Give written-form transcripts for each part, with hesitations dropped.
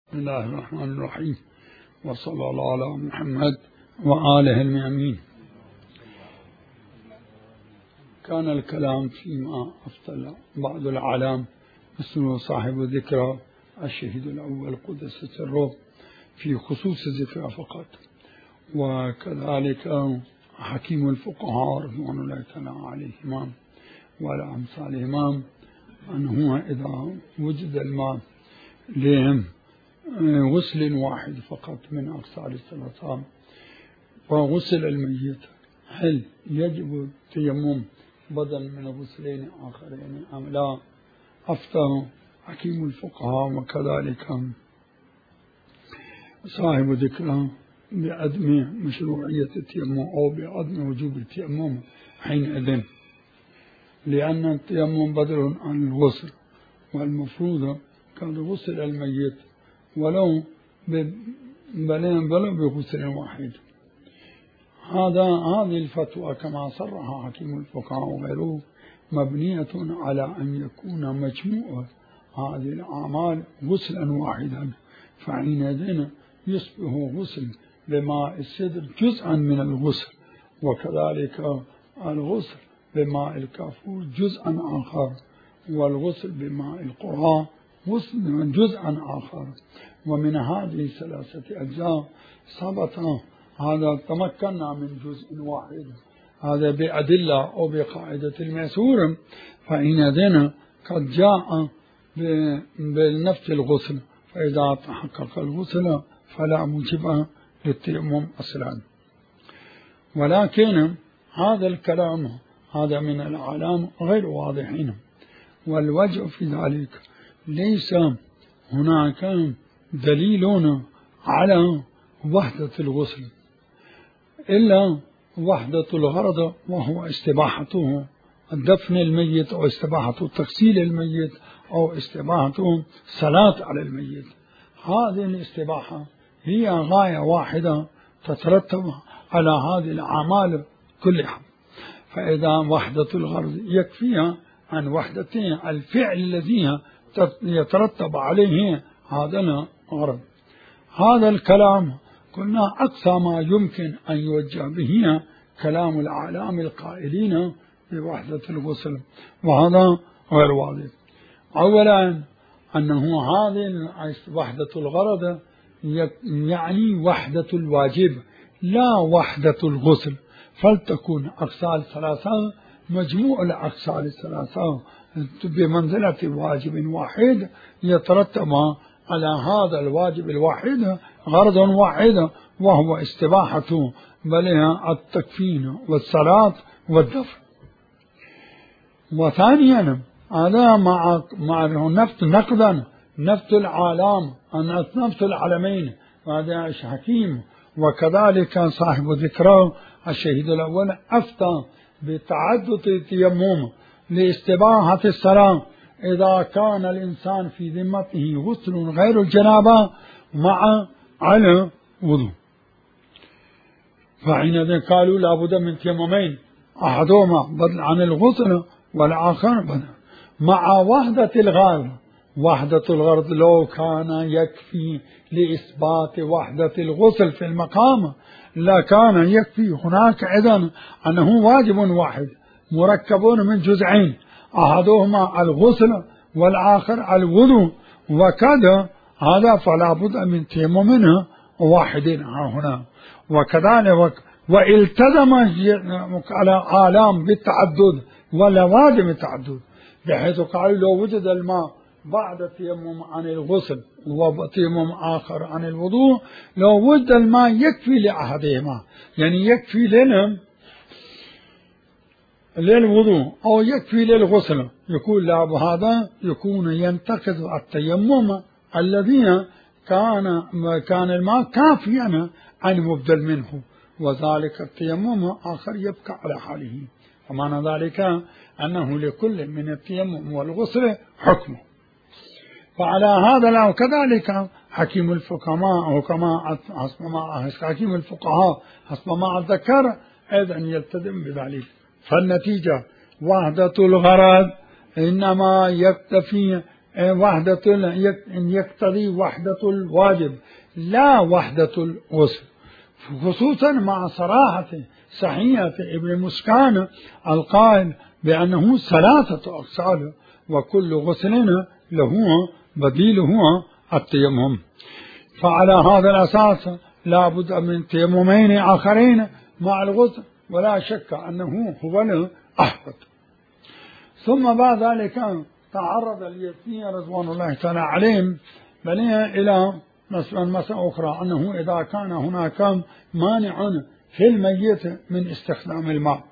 بسم الله الرحمن الرحيم، وصلى الله على محمد وآله الميامين. كان الكلام فيما أفتل بعض العالم مثل صاحب الذكرى الشهيد الأول قدس سره في خصوص الذكرى فقط، وكذلك حكيم الفقهاء رضوان الله تعالى عليهم وعلى أمثالهم أنه إذا وجد الماء لهم غسل واحد فقط من أغسال الثلاثة وغسل الميت، هل يجب التيمم بدل من غسلين آخرين أم لا؟ أفتى حكيم الفقهاء وكذلك صاحب ذكرى بعدم مشروعية التيمم أو بعدم وجوب التيمم حينئذ، لأن التيمم بدل عن الغسل، والمفروض كان غسل الميت ولو بغسل واحد. هذه الفتوى كما صرح حكيم الفقهاء وغيره مبنية على أن يكون مجموع هذه الأعمال غسلا واحدا، فحينئذ يصبح غسل بماء السدر جزءا من الغسل، وكذلك الغسل بماء الكافور جزءا آخر، والغسل بماء القرى غسل جزءا آخر. ومن هذه الثلاثة أجزاء ثبت هذا تمكنا من جزء واحد، هذا بأدلة أو بقاعدة الميسور، فحينئذ قد جاء بالنفس الغسل، فإذا تحقق الغسل فلا موجب للتيمم أصلا. ولكن هذا الكلام هذا من العالم غير واضحين، والوجه في ذلك ليس هناك دليل على وحدة الغسل إلا وحدة الغرض، وهو استباحته دفن الميت أو استباحته تغسيل الميت أو استباحته صلاة على الميت. هذه الاستباحة هي غاية واحدة تترتب على هذه الأعمال كلها، فإذا وحدة الغرض يكفيها عن وحدة الفعل الذي يترتب عليه هذا الغرض. هذا الكلام قلنا أقصى ما يمكن أن يوجه به كلام العالم القائلين بوحدة الغسل، وهذا غير واضح. أولا أنه هذه وحدة الغرض يعني وحدة الواجب لا وحدة الغسل، فلتكون أغسال ثلاثة مجموع الأغسال الثلاثة بمنزلة واجب واحد يترتب على هذا الواجب الواحد غرض واحد، وهو استباحة بلها التكفين والصلاة والدفن. وثانيا هذا مع نقدا نفت العالم نفت العالمين، وهذا حكيم. وكذلك صاحب ذكرى الشهيد الأول أفتى بتعدد التيمم لاستباحة الصلاة إذا كان الإنسان في ذمته غسل غير الجنابة مع على وضوء، فحينئذ قالوا لابد من تيممين، أحدهما بدل عن الغسل والآخر بدل مع وحدة الغرض. وحدة الغرض لو كان يكفي لإثبات وحدة الغسل في المقام لكان يكفي هناك إذن أنه واجب واحد مركب من جزئين، أحدهما الغسل والآخر الوضوء، وكذا هذا فلا بد من تيمم واحد هنا. وكذلك والتزم على آلام بالتعدد ولوازم التعدد، بحيث قالوا لو وجد الماء بعد تيمم عن الغسل وتيمم آخر عن الوضوء، لو وجد الماء يكفي لأحدهما، يعني يكفي لنا للوضوء أو يكفي للغسل، يقول لا هذا يكون ينتقض التيمم الذي كان الماء كافيا عن مبدل منه، وذلك التيمم آخر يبقى على حاله. ومعنى ذلك أنه لكل من التيمم والغسل حكمه. فعلى هذا وكذلك حكيم الفقهاء وكما حكيم الفقهاء حسب ما أذكر أيضا يلتزم بذلك. فالنتيجة وحدة الغرض إنما يكتفي وحدة يقتضي وحدة الواجب لا وحدة الغسل، خصوصا مع صراحة صحيحة ابن مسكان القائل بأنه 3 أغسال وكل غسل له بديله التيمم. فعلى هذا الأساس لا بد من تيممين آخرين مع الغسل، ولا شك أنه هو الأحوط. ثم بعد ذلك تعرض اليزيدي رضوان الله تعالى عليهم إلى مسألة أخرى، أنه إذا كان هناك مانع في الميت من استخدام الماء،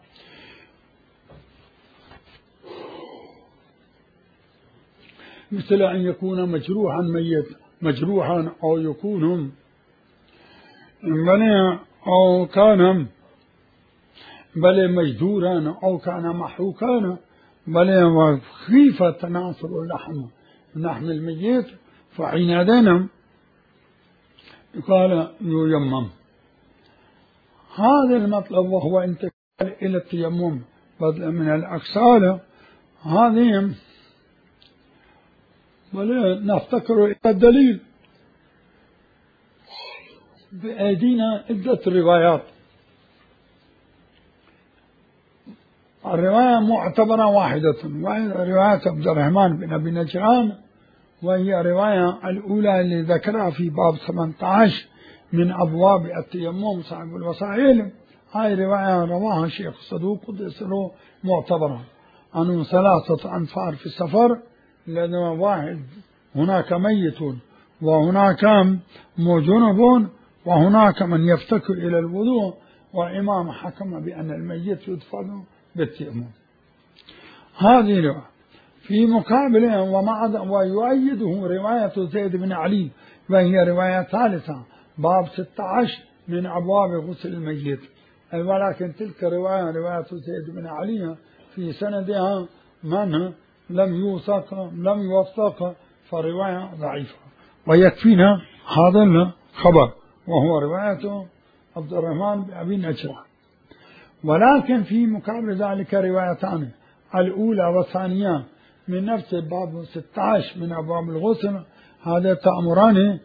مثل أن يكون مجروحا ميت مجروحا، أو يكون أو كان مجدورا، أو كان محروقا، وخيفة تناثر لحم الميت، فحينئذ قال ييمم. هذا المطلب وهو انتقال إلى التيمم بدلا من الأغسال. هذه نفتكر إلى الدليل بأيدينا عدة روايات. الرواية معتبرة واحدة، وهي رواية عبد الرحمن بن أبي نجران، وهي الرواية الأولى اللي ذكرها في باب 18 من أبواب التيمم صاحب الوسائل. هاي رواية رواها الشيخ الصدوق قدس له معتبرة، أنه 3 أنفار في السفر، لأن واحد هناك ميت وهناك جنب وهناك من يفتك إلى الوضوء، والإمام حكم بأن الميت يدفن بالتيمم. هذه رواية. في مقابله ويؤيده رواية زيد بن علي، وهي رواية ثالثة باب 16 من أبواب غسل الميت، ولكن تلك رواية زيد بن علي في سندها من لم يوثق، فرواية ضعيفة، ويكفينا هذا الخبر وهو رواية عبد الرحمن بن أبي نجران. ولكن في مقابل ذلك روايتان، الأولى والثانية من نفس باب 16 من أبواب الغسل، هذا تأمران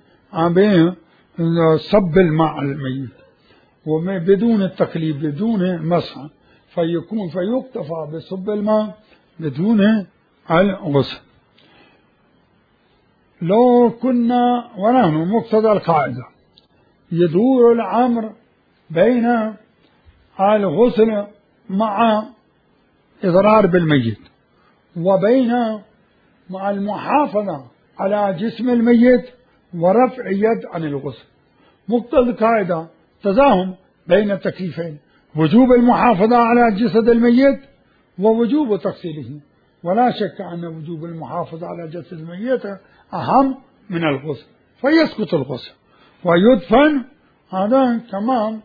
بصب الماء على الميت وبدون التقليب بدون مسح، فيكتفى بصب الماء بدون الغسل. لو كنا ونحن مقتضى القاعدة يدور الأمر بين الغسل مع إضرار بالميت وبين مع المحافظة على جسم الميت ورفع يد عن الغسل، مقتضى القاعدة تزاحم بين التكليفين، وجوب المحافظة على جسد الميت ووجوب تغسيله، ولا شك أن وجوب المحافظة على جسد الميت أهم من الغسل، فيسقط الغسل ويدفن. هذا تمام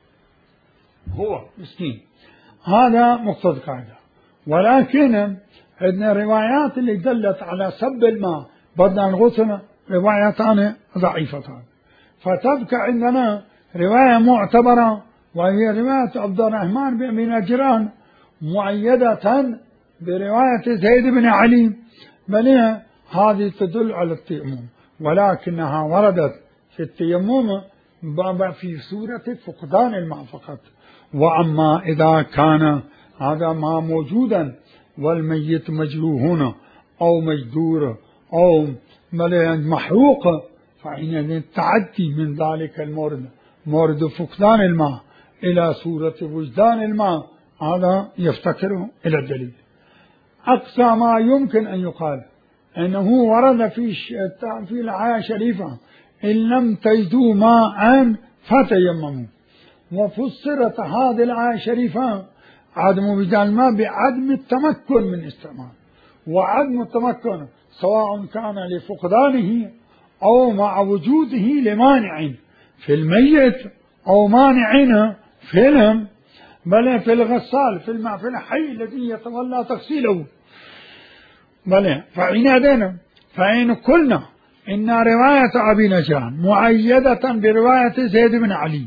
هو مسكين، هذا مقتضى القاعدة. ولكن عندنا روايات اللي دلت على سب الماء بدل الغسل روايتان ضعيفتان، فتبقى عندنا رواية معتبرة وهي رواية عبد الرحمن بن أبي نجران مؤيدة برواية زيد بن علي، بل هذه تدل على التيمم، ولكنها وردت في التيمم في سورة فقدان الماء فقط. وأما إذا كان هذا ما موجودا والميت مجروح أو مجدور أو محروق، فإن التعدي من ذلك مورد فقدان الماء إلى سورة وجدان الماء، هذا يفتكر إلى الدليل. أقصى ما يمكن أن يقال أنه ورد في الآية الشريفة إن لم تجدوا ماء فتيمموا، وفسرت هذه الآية الشريفة عدم وجود الماء بعدم التمكن من استعمال، وعدم التمكن سواء كان لفقدانه أو مع وجوده لمانع في الميت أو مانع بل في الغسال في الماء في الحي الذي يتولى تغسيله. بل فإن قلنا إن رواية أبي نجران مؤيدة برواية زيد بن علي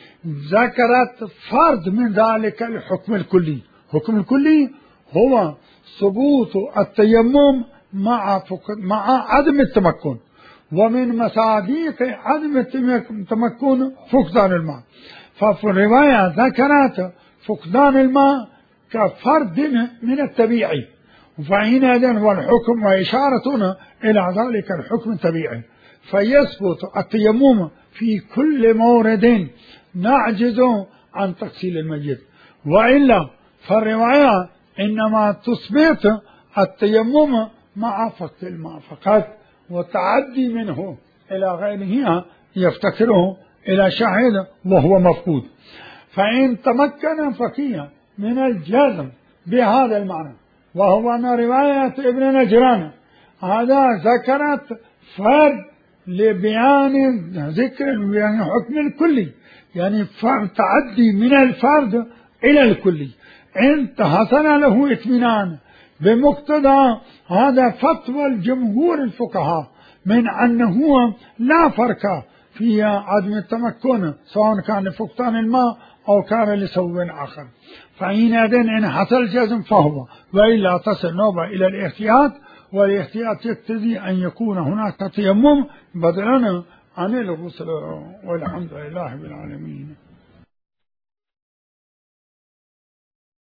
ذكرت فرد من ذلك الحكم الكلي. الحكم الكلي هو ثبوت التيمم مع عدم التمكن، ومن مصادق عدم التمكن فقدان الماء. ففي الرواية ذكرت فقدان الماء كفرد من الطبيعي، فحينئذ هو الحكم وإشارتنا إلى ذلك الحكم الطبيعي، فيثبت التيمم في كل مورد نعجز عن تغسيل الميت، وإلا فالرواية إنما تثبت التيمم مع فقد الماء فقط، والتعدي منه إلى غيره يفتكره إلى شاهد وهو مفقود. فإن تمكن فقيه من الجزم بهذا المعنى، وهو أن رواية ابن نجران هذا ذكرت فرد لبيان ذكر يعني حكم الكلي، يعني تعدي من الفرد إلى الكلي، إن حصل له اطمئنان بمقتضى هذا فتوى الجمهور الفقهاء من أنه لا فرق في عدم التمكن سواء كان لفقدان الماء أو كان لسبب آخر، فحينئذ إن حصل جزم فهو، وإلا تصل نوبة إلى الاحتياط، والاحتياط يقتضي أن يكون هناك تيمم بدلا عن الغسل. والحمد لله بالعالمين.